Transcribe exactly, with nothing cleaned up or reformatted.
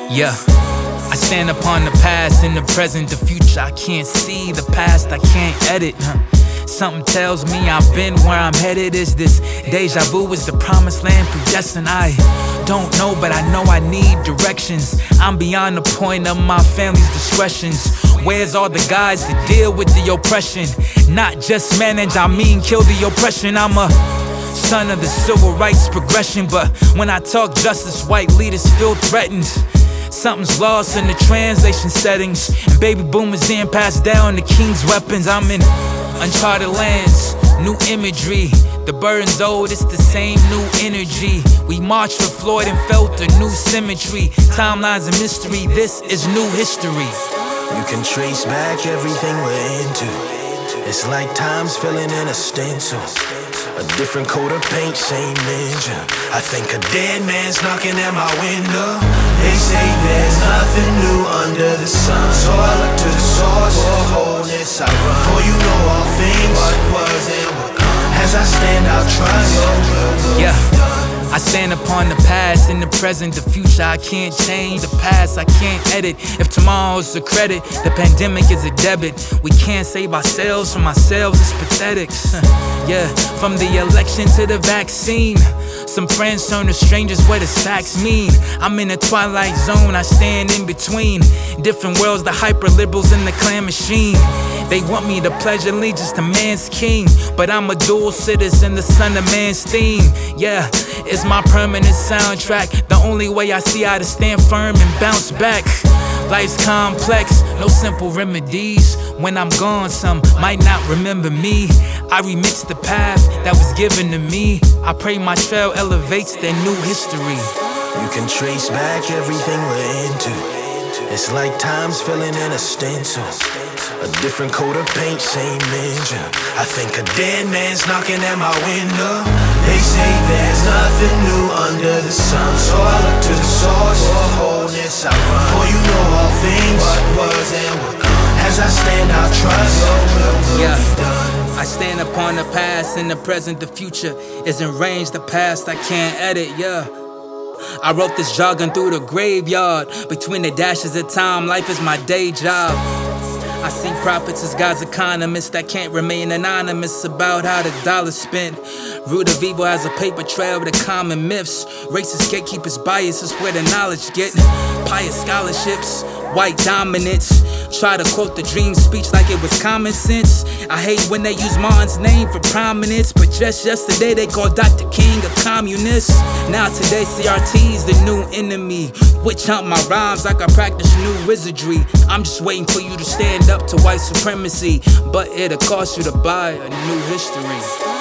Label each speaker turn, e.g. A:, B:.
A: Yeah, I stand upon the past, in the present, the future. I can't see the past, I can't edit. Huh. Something tells me I've been where I'm headed. Is this deja vu? Is the promised land predestined? I don't know, but I know I need directions. I'm beyond the point of my family's discretions. Where's all the guys to deal with the oppression? Not just manage, I mean kill the oppression. I'm a son of the civil rights progression, but when I talk justice, white leaders feel threatened. Something's lost in the translation settings, and baby boomers didn't pass down the king's weapons. I'm in uncharted lands, new imagery. The burden's old, it's the same new energy. We marched for Floyd and felt a new symmetry. Timelines of mystery, this is new history.
B: You can trace back everything we're into. It's like time's filling in a stencil. A different coat of paint, same ninja. I think a dead man's knocking at my window. They say there's nothing new under the sun, so I look to the source for wholeness. I run, for you know all things, what was and what comes. As I stand, I'll trust your will.
A: Yeah, I stand upon the past, in the present, the future. I can't change the past, I can't edit. If tomorrow's a credit, the pandemic is a debit. We can't save ourselves from ourselves, it's pathetic. Yeah, from the election to the vaccine, some friends turn to strangers, what does facts mean? I'm in a twilight zone, I stand in between different worlds, the hyper-liberals and the clan machine. They want me to pledge allegiance to man's king, but I'm a dual citizen, the son of man's theme. Yeah, it's my permanent soundtrack, the only way I see how to stand firm and bounce back. Life's complex, no simple remedies. When I'm gone, some might not remember me. I remix the path that was given to me. I pray my trail elevates their new history.
B: You can trace back everything we're into. It's like time's filling in a stencil. A different coat of paint, same ninja. I think a dead man's knocking at my window. They say there's nothing new under the sun, so I look to the source for wholeness. I run, for you know all things, what was and what comes. As I stand, I'll trust your will will
A: yeah.
B: be done.
A: I stand upon the past, in the present, the future is in range. The past I can't edit, yeah. I wrote this jogging through the graveyard. Between the dashes of time, life is my day job. I see prophets as God's economists that can't remain anonymous about how the dollar's spent. Root of evil has a paper trail with the common myths. Racist gatekeepers biases where the knowledge get. Pious scholarships, white dominance. Try to quote the dream speech like it was common sense. I hate when they use Martin's name for prominence, but just yesterday they called Doctor King a communist. Now today C R T's the new enemy. Witch hunt my rhymes like I practice new wizardry. I'm just waiting for you to stand up to white supremacy, but it'll cost you to buy a new history.